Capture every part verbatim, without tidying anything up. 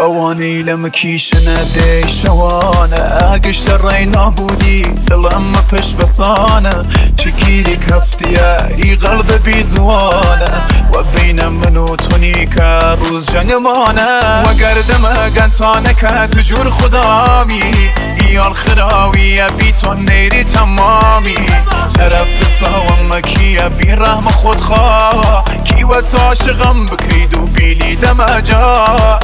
اواني لما كيشنا دي شوانا اقش الرينا بودي دلما بش بصانا شكيري كفتيا يغلب بيزوانا وبينا منو توني كروز جنمانا وقردم قنطانك تجور خدامي يا الخراوي بيتون نيري تمامي شرف الصوام مكية برحم خود خواه كي وتعشقم بكريد وبيلي دمجا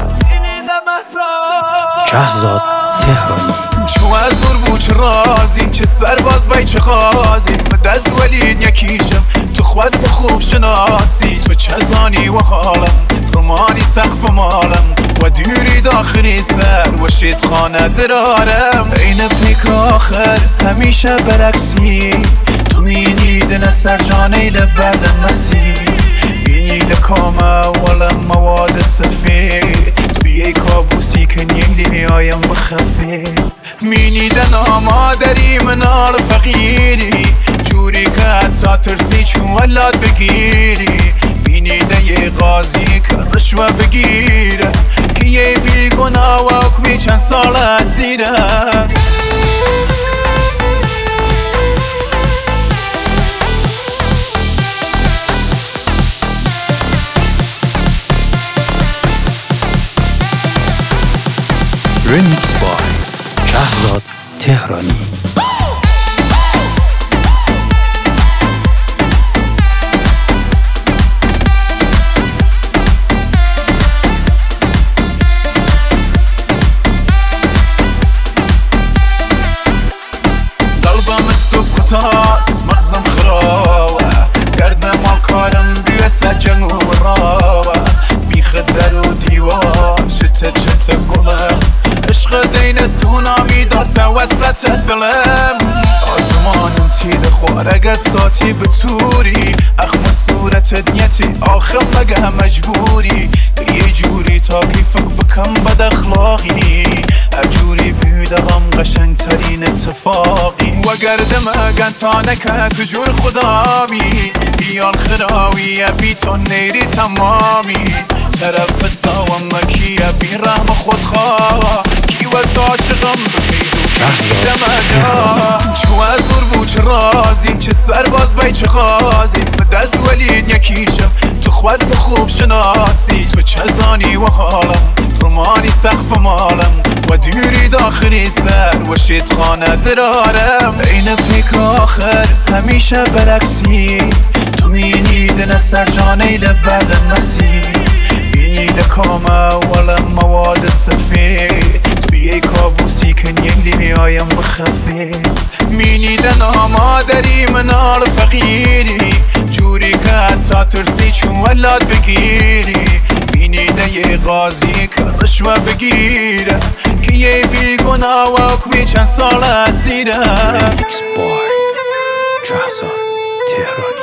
شهزاد تهرانی شو ازور بو چه رازیم چه سرباز بای چه غازیم بدست ولید یکیشم تو خود بخوب شناسی تو چه زانی و حالم رومانی سقف مالم و دوری داخلی سر و شید خانه درارم این پیک آخر همیشه برعکسی تو مینید سر جانه لبد مسی بینید کامه ولا مواد سفید توی کابوسی کنیلی آیم بخفید مینیدن آمادری منال فقیری جوری که حتی ترسی چون ولاد بگیری مینیده یه غازی که رشوه بگیره که یه بیگناه و اکوی چند سال اسیره ریمیکس بای شهزاد تهرانی قلبم استوب کتاس مغزم خراوه گردم آکارم بیوسه جنگ و راوه میخدر و دیوار شته شته گلم عشق دین سونامی داسه وسط دلم آزمانم تیل خوارگ ساتی بطوری اخم صورت نیتی آخم مگه مجبوری یه جوری تا کیفک بکم بد اخلاقی اجوری بیدغم قشنگ ترین اتفاقی و گردم گنتانه که تجور خدامی بیان خراوی بیتون نیری تمامی طرف ساوم مکیه بی رحم خودخواه کی و عاشقم بخیدو دمجا چو از دور بو چه رازیم چه سرباز بای چه غازیم به دست ولید یکیشم تو خود بخوب شناسی تو چه زانی و حالم رومانی سقف مالم و دوری داخلی سر و شید خانه درارم این پیک آخر همیشه برعکسی تو مینید سر جانه لبد مسی بینید کامه ولا مواد سفید توی کابوسی کنیلی آیم بخفید مینیدن آمادری منال فقیری جوری که حتی ترسی چون ولاد بگیری مینیده یه غازی که رشوه بگیره که یه بیگناه و اکوی چند سال اسیره ریمیکس بای شهزاد تهرانی